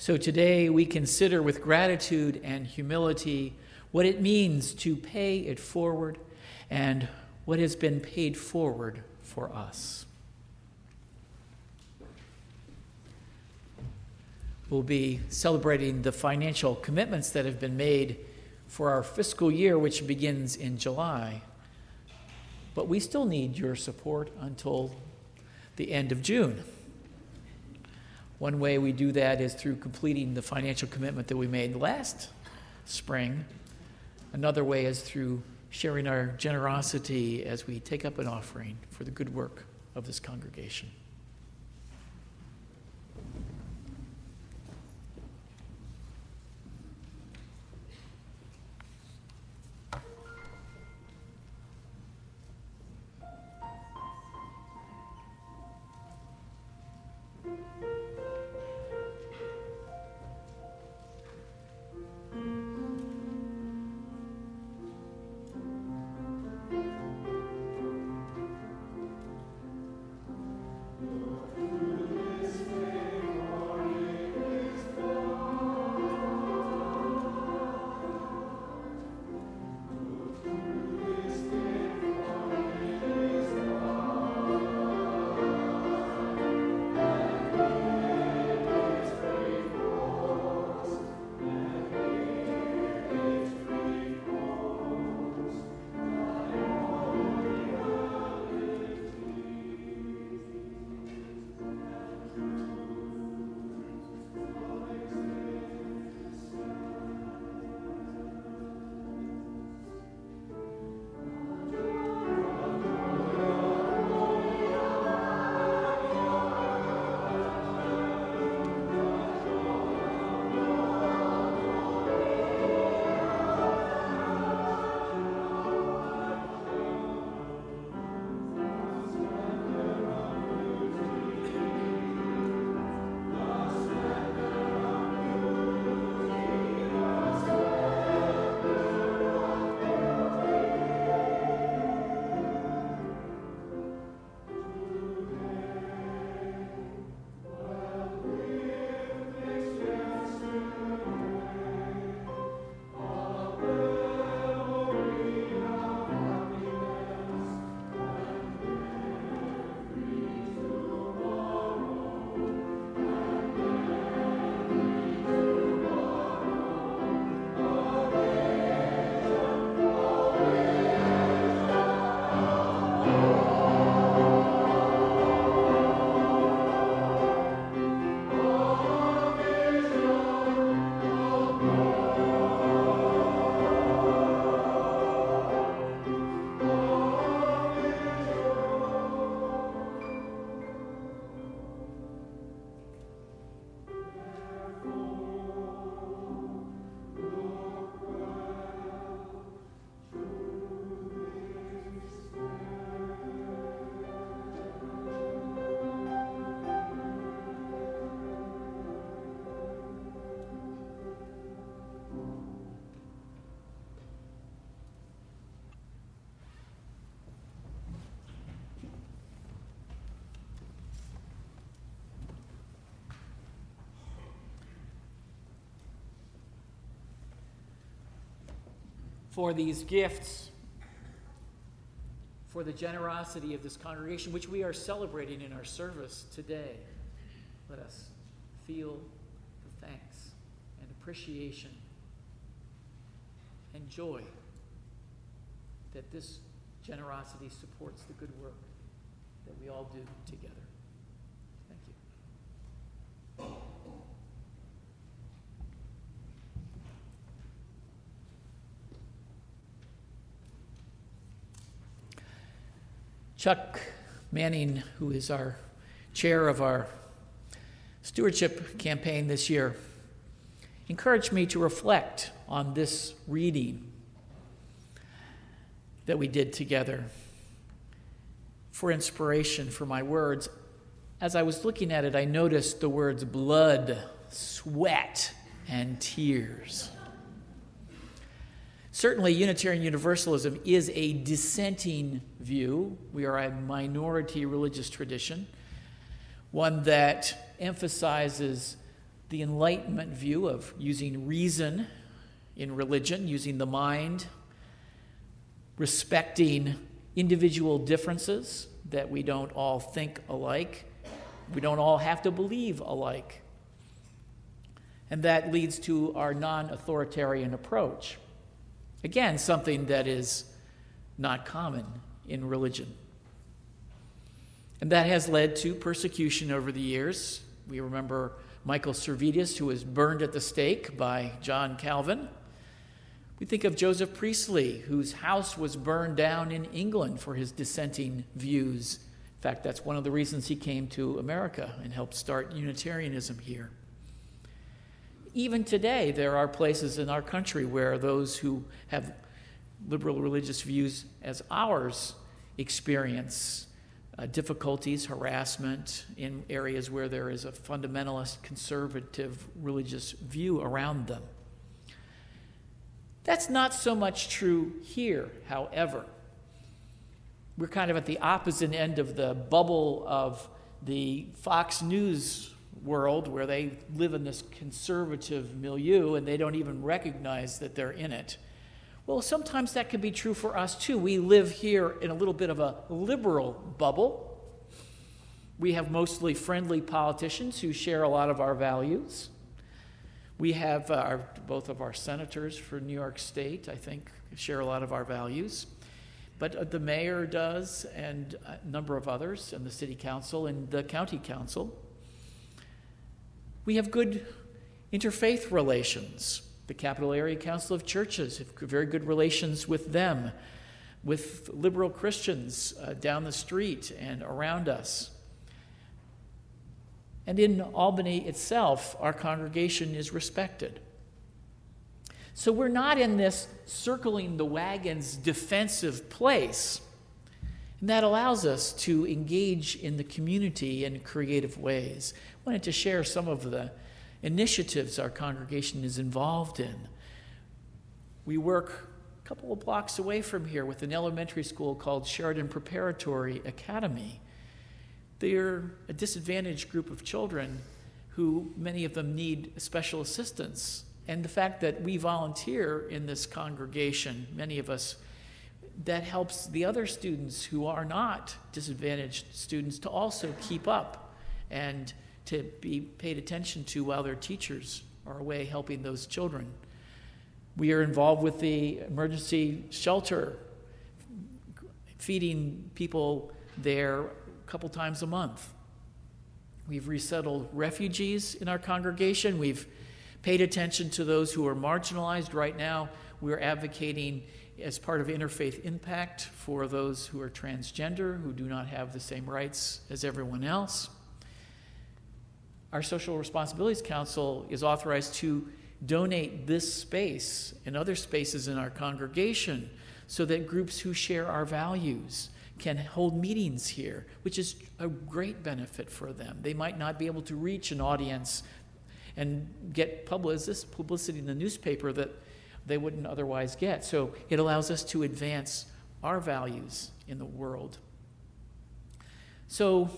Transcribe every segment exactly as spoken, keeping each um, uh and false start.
So today we consider with gratitude and humility what it means to pay it forward and what has been paid forward for us. We'll be celebrating the financial commitments that have been made for our fiscal year, which begins in July. But we still need your support until the end of June. One way we do that is through completing the financial commitment that we made last spring. Another way is through sharing our generosity as we take up an offering for the good work of this congregation. For these gifts, for the generosity of this congregation, which we are celebrating in our service today. Let us feel the thanks and appreciation and joy that this generosity supports the good work that we all do together. Thank you. Chuck Manning, who is our chair of our stewardship campaign this year, encouraged me to reflect on this reading that we did together for inspiration for my words. As I was looking at it, I noticed the words blood, sweat, and tears. Certainly, Unitarian Universalism is a dissenting view. We are a minority religious tradition, one that emphasizes the Enlightenment view of using reason in religion, using the mind, respecting individual differences, that we don't all think alike, we don't all have to believe alike. And that leads to our non-authoritarian approach. Again, something that is not common in religion. And that has led to persecution over the years. We remember Michael Servetus, who was burned at the stake by John Calvin. We think of Joseph Priestley, whose house was burned down in England for his dissenting views. In fact, that's one of the reasons he came to America and helped start Unitarianism here. Even today, there are places in our country where those who have liberal religious views as ours experience uh, difficulties, harassment in areas where there is a fundamentalist, conservative religious view around them. That's not so much true here, however. We're kind of at the opposite end of the bubble of the Fox News world, where they live in this conservative milieu and they don't even recognize that they're in it. Well, sometimes that can be true for us too. We live here in a little bit of a liberal bubble. We have mostly friendly politicians who share a lot of our values. We have uh, our, both of our senators for New York State, I think, share a lot of our values. But uh, the mayor does, and a number of others, and the city council and the county council. We have good interfaith relations. The Capital Area Council of Churches have very good relations with them, with liberal Christians uh, down the street and around us. And in Albany itself, our congregation is respected. So we're not in this circling the wagons defensive place. And that allows us to engage in the community in creative ways. I wanted to share some of the initiatives our congregation is involved in. We work a couple of blocks away from here with an elementary school called Sheridan Preparatory Academy. They're a disadvantaged group of children who, many of them, need special assistance. And the fact that we volunteer in this congregation, many of us, that helps the other students who are not disadvantaged students to also keep up and to be paid attention to while their teachers are away helping those children. We are involved with the emergency shelter, feeding people there a couple times a month. We've resettled refugees in our congregation. We've paid attention to those who are marginalized. Right now, we're advocating as part of Interfaith Impact for those who are transgender, who do not have the same rights as everyone else. Our Social Responsibilities Council is authorized to donate this space and other spaces in our congregation so that groups who share our values can hold meetings here, which is a great benefit for them. They might not be able to reach an audience and get publicity in the newspaper that they wouldn't otherwise get. So it allows us to advance our values in the world. So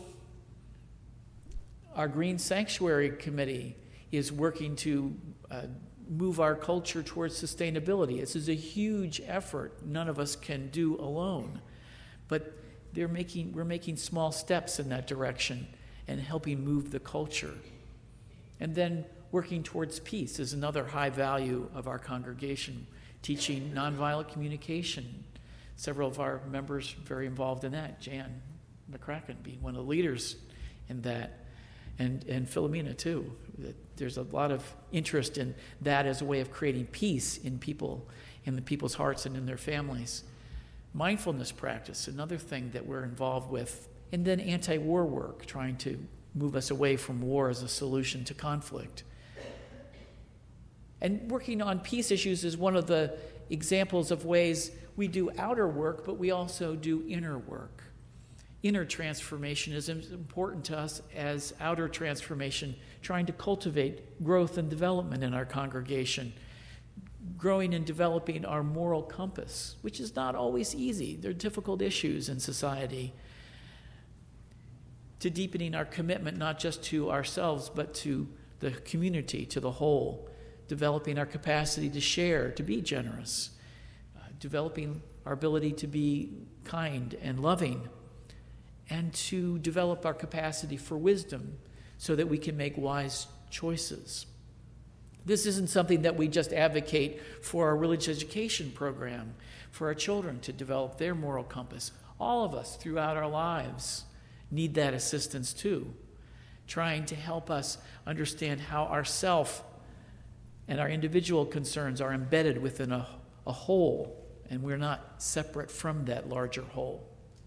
our Green Sanctuary Committee is working to uh, move our culture towards sustainability. This is a huge effort none of us can do alone. But they're making, we're making small steps in that direction and helping move the culture. And then working towards peace is another high value of our congregation, teaching nonviolent communication. Several of our members are very involved in that, Jan McCracken being one of the leaders in that, and, and Philomena too. There's a lot of interest in that as a way of creating peace in people, in the people's hearts and in their families. Mindfulness practice, another thing that we're involved with, and then anti-war work, trying to move us away from war as a solution to conflict. And working on peace issues is one of the examples of ways we do outer work, but we also do inner work. Inner transformation is as important to us as outer transformation, trying to cultivate growth and development in our congregation, growing and developing our moral compass, which is not always easy. There are difficult issues in society, to deepening our commitment not just to ourselves, but to the community to the whole, developing our capacity to share, to be generous, uh, developing our ability to be kind and loving, and to develop our capacity for wisdom so that we can make wise choices. This isn't something that we just advocate for our religious education program, for our children to develop their moral compass. All of us throughout our lives need that assistance too, trying to help us understand how ourself and our individual concerns are embedded within a, a whole, and we're not separate from that larger whole.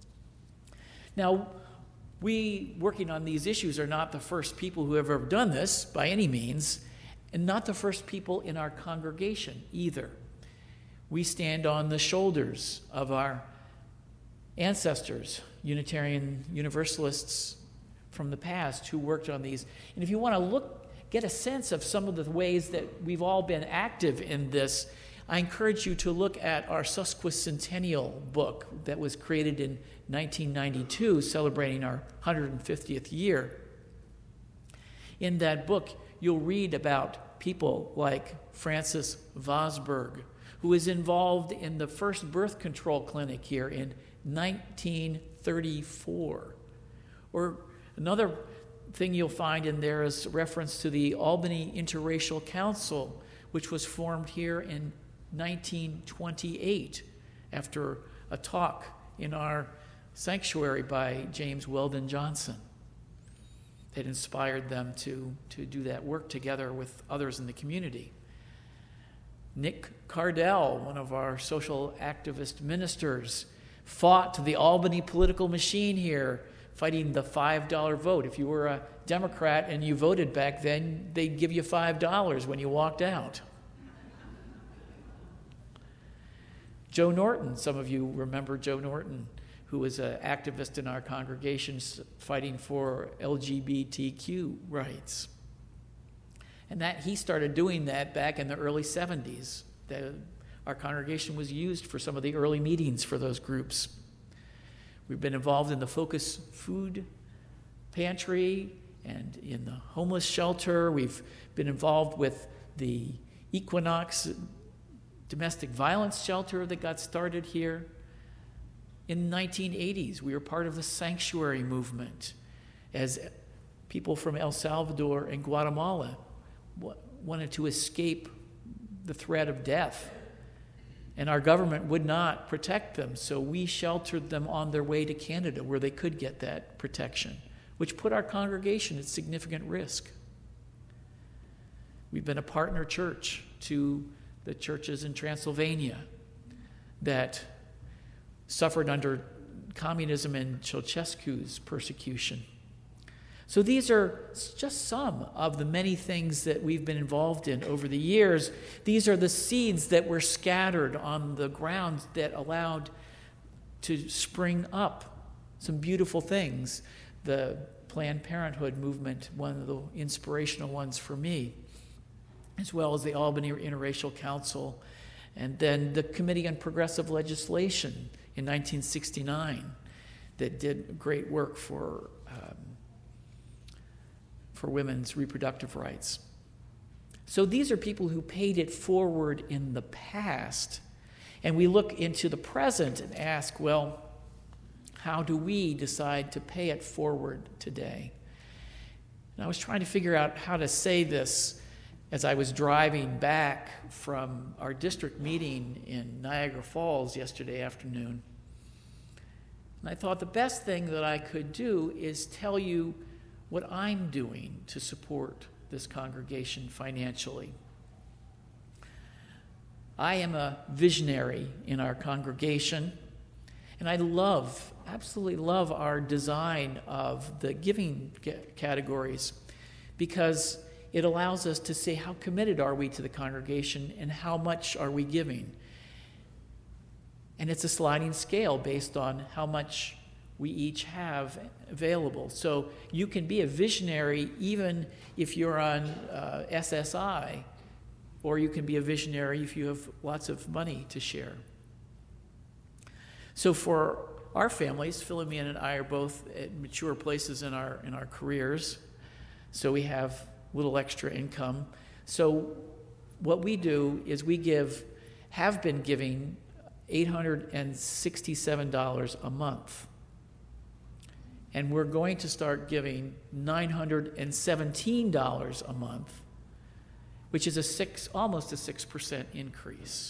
Now, we working on these issues are not the first people who have ever done this by any means, and not the first people in our congregation either. We stand on the shoulders of our ancestors, Unitarian Universalists from the past who worked on these. And if you want to look, get a sense of some of the ways that we've all been active in this, I encourage you to look at our sesquicentennial book that was created in nineteen ninety-two, celebrating our one hundred fiftieth year. In that book, you'll read about people like Francis Vosburgh, who was involved in the first birth control clinic here in nineteen thirty-four. Or another thing you'll find in there is reference to the Albany Interracial Council, which was formed here in nineteen twenty-eight after a talk in our sanctuary by James Weldon Johnson that inspired them to, to do that work together with others in the community. Nick Cardell, one of our social activist ministers, fought the Albany political machine here, fighting the five dollar vote. If you were a Democrat and you voted back then, they'd give you five dollars when you walked out. Joe Norton, some of you remember Joe Norton, who was an activist in our congregation fighting for L G B T Q rights. And that he started doing that back in the early seventies. The, our congregation was used for some of the early meetings for those groups. We've been involved in the Focus Food Pantry and in the homeless shelter. We've been involved with the Equinox domestic violence shelter that got started here. In the nineteen eighties, we were part of the sanctuary movement as people from El Salvador and Guatemala wanted to escape the threat of death. And our government would not protect them, so we sheltered them on their way to Canada where they could get that protection, which put our congregation at significant risk. We've been a partner church to the churches in Transylvania that suffered under communism and Ceausescu's persecution. So these are just some of the many things that we've been involved in over the years. These are the seeds that were scattered on the ground that allowed to spring up some beautiful things. The Planned Parenthood movement, one of the inspirational ones for me, as well as the Albany Interracial Council, and then the Committee on Progressive Legislation in nineteen sixty-nine that did great work for um, for women's reproductive rights. So these are people who paid it forward in the past. And we look into the present and ask, well, how do we decide to pay it forward today? And I was trying to figure out how to say this as I was driving back from our district meeting in Niagara Falls yesterday afternoon. And I thought the best thing that I could do is tell you what I'm doing to support this congregation financially. I am a visionary in our congregation, and I love, absolutely love our design of the giving categories because it allows us to say how committed are we to the congregation and how much are we giving. And it's a sliding scale based on how much we each have available. So you can be a visionary even if you're on uh, S S I, or you can be a visionary if you have lots of money to share. So for our families, Philomena and I are both at mature places in our in our careers. So we have little extra income. So what we do is we give, have been giving eight hundred sixty-seven dollars a month. And we're going to start giving nine hundred seventeen dollars a month, which is a six, almost a six percent increase.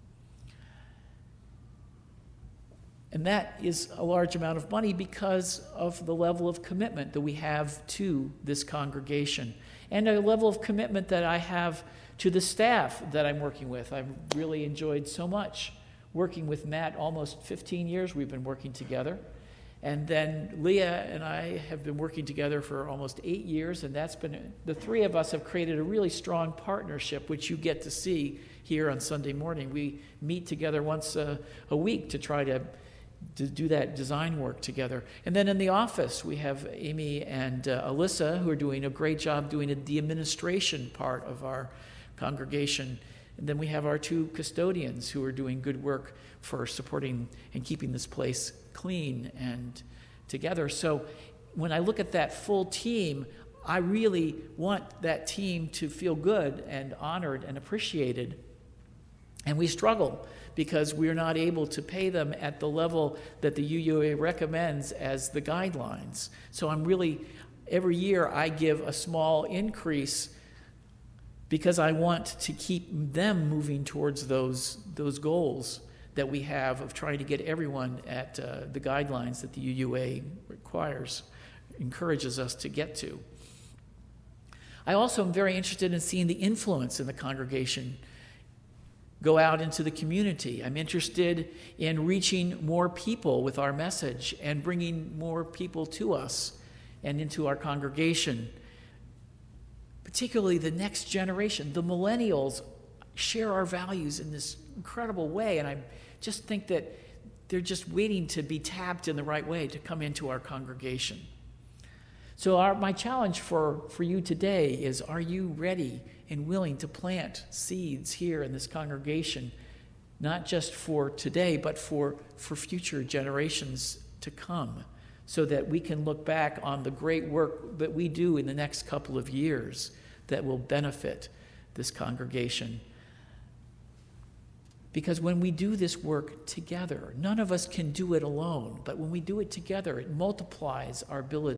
And that is a large amount of money because of the level of commitment that we have to this congregation, and a level of commitment that I have to the staff that I'm working with. I've really enjoyed so much working with Matt. Almost fifteen years we've been working together. And then Leah and I have been working together for almost eight years, and that's been, the three of us have created a really strong partnership, which you get to see here on Sunday morning. We meet together once a, a week to try to, to do that design work together. And then in the office, we have Amy and uh, Alyssa, who are doing a great job doing the administration part of our congregation. And then we have our two custodians who are doing good work for supporting and keeping this place clean and together. So when I look at that full team, I really want that team to feel good and honored and appreciated. And we struggle because we're not able to pay them at the level that the U U A recommends as the guidelines. So I'm really, every year I give a small increase because I want to keep them moving towards those, those goals that we have of trying to get everyone at uh, the guidelines that the U U A requires, encourages us to get to. I also am very interested in seeing the influence in the congregation go out into the community. I'm interested in reaching more people with our message and bringing more people to us and into our congregation, particularly the next generation. The millennials share our values in this incredible way, and I just think that they're just waiting to be tapped in the right way to come into our congregation. So our, my challenge for, for you today is, are you ready and willing to plant seeds here in this congregation, not just for today, but for, for future generations to come, so that we can look back on the great work that we do in the next couple of years that will benefit this congregation? Because when we do this work together, none of us can do it alone, but when we do it together, it multiplies our ability